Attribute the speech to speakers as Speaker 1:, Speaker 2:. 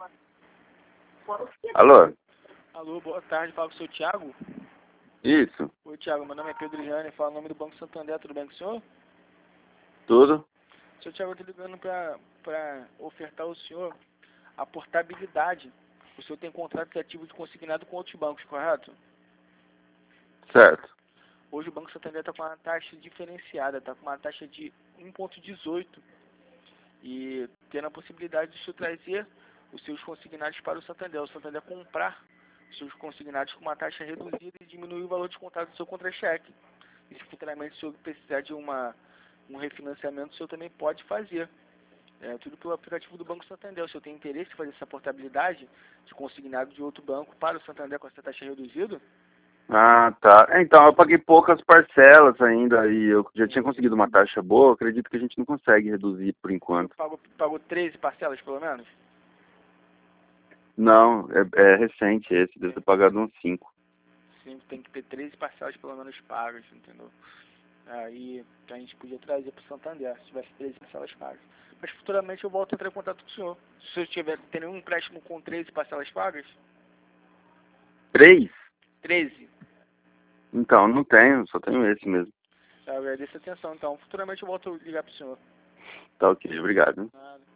Speaker 1: Alô?
Speaker 2: Alô, boa tarde, fala com o seu Thiago.
Speaker 1: Isso,
Speaker 2: Oi, Thiago, meu nome é Pedro Jane, falo o nome do Banco Santander, tudo bem com o senhor?
Speaker 1: tudo?
Speaker 2: Seu Thiago, eu estou ligando para ofertar ao senhor a portabilidade. O senhor tem contrato ativo de consignado com outros bancos, correto?
Speaker 1: Certo.
Speaker 2: Hoje o Banco Santander está com uma taxa diferenciada, está com uma taxa de 1,18 e tendo a possibilidade de o senhor trazer os seus consignados para o Santander. O Santander comprar os seus consignados com uma taxa reduzida e diminuir o valor descontado do seu contra-cheque. E se futuramente o senhor precisar de um refinanciamento, o senhor também pode fazer. Tudo pelo aplicativo do Banco Santander. O senhor tem interesse em fazer essa portabilidade de consignado de outro banco para o Santander com essa taxa reduzida?
Speaker 1: Ah, tá. Então, eu paguei poucas parcelas ainda e eu já tinha conseguido uma taxa boa. Acredito que a gente não consegue reduzir por enquanto.
Speaker 2: Pagou 13 parcelas, pelo menos?
Speaker 1: Não, é recente esse, deve ter pagado uns 5.
Speaker 2: Sim, tem que ter 13 parcelas pelo menos pagas, entendeu? Aí a gente podia trazer para o Santander, se tivesse 13 parcelas pagas. Mas futuramente eu volto a entrar em contato com o senhor. Se o senhor tiver tem nenhum empréstimo com 13 parcelas pagas?
Speaker 1: 3?
Speaker 2: 13.
Speaker 1: Então, não tenho, só tenho esse mesmo.
Speaker 2: Eu agradeço a atenção, então. Futuramente eu volto a ligar para o senhor.
Speaker 1: Tá ok, obrigado.
Speaker 2: Nada.